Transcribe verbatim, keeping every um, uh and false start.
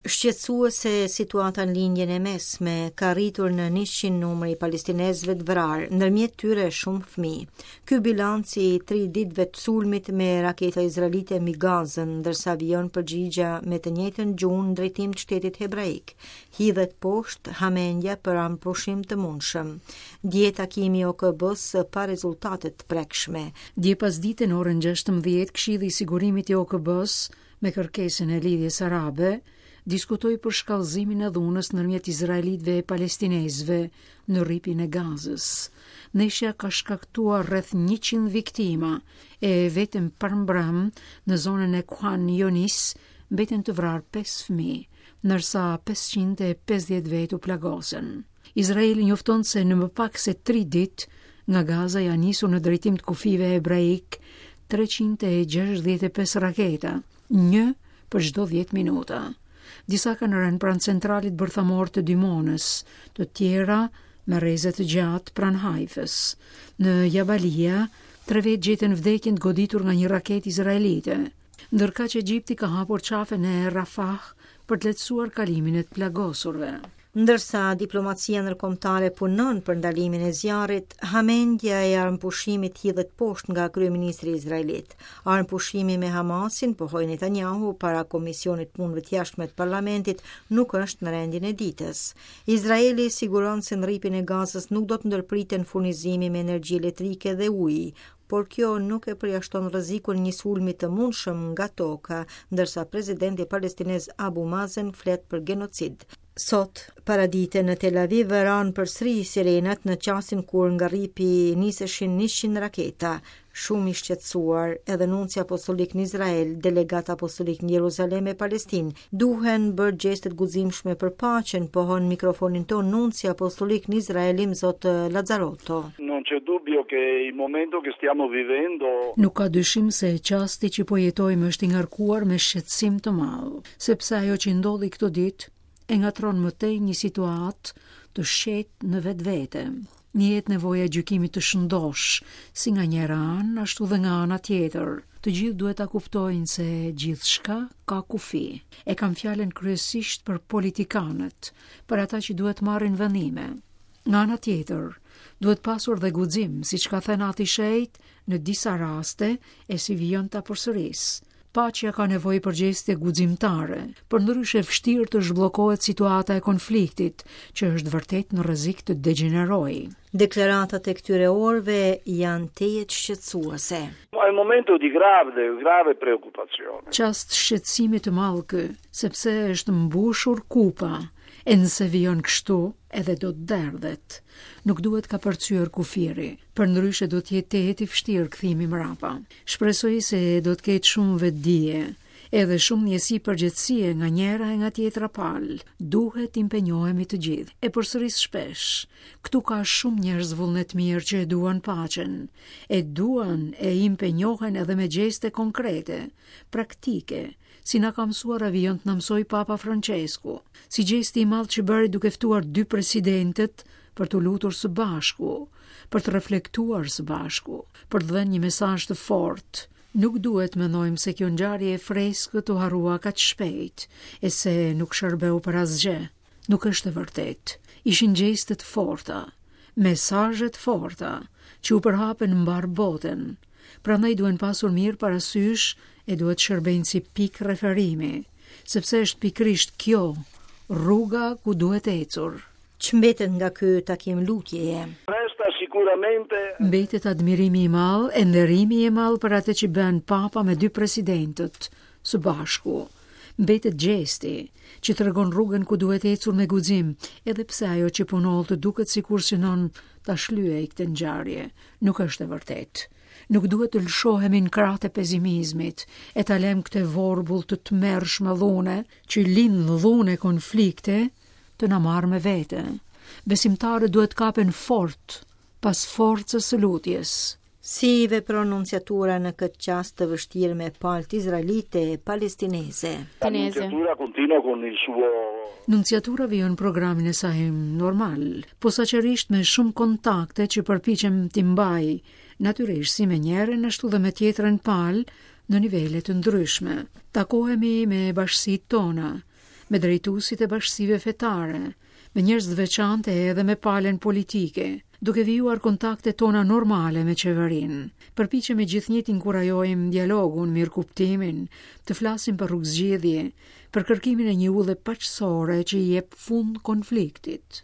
Shqetësuese situata në linjën e mesme, ka rritur në njëqind numri palestinezëve të vrarë, ndërmjet tyre shumë fëmijë. Ky bilanci i tri ditëve të sulmit me raketa izraelite mbi Gazën, ndërsa avion përgjigja me të njëjtën gjuhë në drejtim të shtetit hebraik. Hidhet poshtë hamendja për ampushim të mundshëm. Dje takimi O K B-s pa rezultate të prekshme. Dje pasdite në orën gjashtëmbëdhjetë, Këshilli i Sigurimit i O K B-s me kërkesën e lidhjes arabe diskutoi për shkallëzimin e dhunës ndërmjet izraelitëve e palestinezëve në rripin e Gazës. Ndeshja ka shkaktuar rreth njëqind viktima e vetëm parmbram në zonën e Khan Yunis mbeten të vrarë pesë fëmijë, ndërsa pesëqind e pesëdhjetë vet u plagosen. Izraeli njofton se në më pak se tri ditë nga Gaza janë nisur në drejtim të kufive hebraik treqind e gjashtëdhjetë e pesë raketa, një për çdo dhjetë minuta. Disa kanë rënë pranë centralit bërthamor të Dymonës, të tjera me rreze të gjatë pranë Haifës. Në Jabalia, tre vetë gjetën vdekjen të goditur nga një raketë izraelite, ndërkaq Egjipti ka hapur qafen e Rafah për të lehtësuar kalimin e të plagosurve. Ndërsa diplomacia ndërkombëtare punon për ndalimin e zjarrit, hamendja e armëpushimit hidhet poshtë nga kryeministri izraelit. Armëpushimi me Hamasin, pohoi Netanyahu para Komisionit Punëve të Jashtme të Parlamentit, nuk është në rendin e ditës. Izraeli siguron se në rripin e Gazës nuk do të ndërpriten furnizimi me energji elektrike dhe ujë, por kjo nuk e përjashton rrezikun një sulmi të mundshëm nga toka, ndërsa presidenti palestinez Abu Mazen flet për genocid. Sot, paradite në Tel Aviv vëran përsëri sirenat në qastin kur nga rripi niseshin njëqind raketa. Shumë i shqetësuar, edhe nunci apostolik në Izrael, delegat apostolik në Jeruzalem e Palestinë, duhen bërë gjestet guximshme për paqen, pohon mikrofonin ton nunci apostolik në Izraelim zot Lazzarotto. Non c'è dubbio che il momento che stiamo vivendo Nuk ka dyshim se qasti që po jetojmë është i ngarkuar me shqetësim të madh, sepse ajo që ndodhi këtë ditë e ngatron më tej një situatë të shetë në vetvete. Një jetë nevoja gjykimit të shëndosh, si nga njëra anë, ashtu dhe nga ana tjetër. Të gjithë duhet ta kuptojnë se gjithçka ka kufi. E kam fjalën kryesisht për politikanët, për ata që duhet marrin vendime. Nga ana tjetër, duhet pasur dhe guxim, siç ka thënë Ati Shejt, në disa raste e si vijon ta përsëris. Paqja ka nevojë për gjeste guximtare, përndryshe vështirë të zhbllokohet situata e konfliktit, që është vërtet në rrezik të degenerojë. Deklaratat e këtyre orëve janë tejet shqetësuese. È un momento di grave, grave preoccupazione. Çast shqetësimi të madh ky, sepse është mbushur kupa, e nëse vijon kështu, edhe do të derdhet. Nuk duhet ka përcyer kufiri, përndryshe do të jetë tehet i vështirë kthimi mrapa. Shpresoj se do të ketë shumë vetdije, edhe shumë njësi përgjithësie nga njëra e nga tjetra palë. Duhet impenjohemi të gjithë. E përsëris shpesh, këtu ka shumë njerëz vullnet mirë që e duan paqen, e duan e impenjohen edhe me gjeste konkrete, praktike, si na ka mësuar avion të na mësoi Papa Francesku, si gjesti i madh që bëri duke ftuar dy presidentët për të lutur së bashku, për të reflektuar së bashku, për të dhënë një mesazh të fortë. Nuk duhet mendojmë se kjo ngjarje e freskët u harrua kaq shpejt, e se nuk shërbeu për asgjë. Nuk është e vërtetë. Ishin gjeste të forta, mesazhe të forta, që u përhapen mbar botën. Prandaj duhen pasur mirë parasysh e duhet shërbejnë si pikë referimi, sepse është pikrisht kjo rruga ku duhet ecur. Ç'mbetet nga ky takim lutjeje? Resta sicuramente Mbetet admirimi i madh e nderimi i madh për atë që bën Papa me dy presidentët së bashku. Mbetet gjesti që tregon rrugën ku duhet ecur me guxim, edhe pse ajo që punoll duket sikur synon ta shlyejë këtë ngjarje, nuk është e vërtetë. Nuk duhet të lëshohemi në krah të pesimizmit, e ta lëm këtë vorbull të tmerrshme dhune, që lind dhune konflikte, të na marrë me vete. Besimtarët duhet kapen fort pas forcës së lutjes. Si vepron nunciatura në këtë qast të vështirë me palët izraelite e palestineze? la nunciatura continua con il suo Nunciatura vijon programin e saj normal, posaçërisht me shumë kontakte që përpiqem t'i mbaj, natyrisht si me njërin ashtu dhe me tjetrën palë në nivele të ndryshme. Takohemi me bashkësitë tona, me drejtuesit e bashkësive fetare, me njerëz të veçantë edhe me palën politike, duke vijuar kontaktet tona normale me qeverinë. Përpiqemi gjithnjë të inkurajojmë dialogun, mirëkuptimin, të flasim për rrugëzgjidhje, për kërkimin e një urdhë paqësore që i jep fund konfliktit.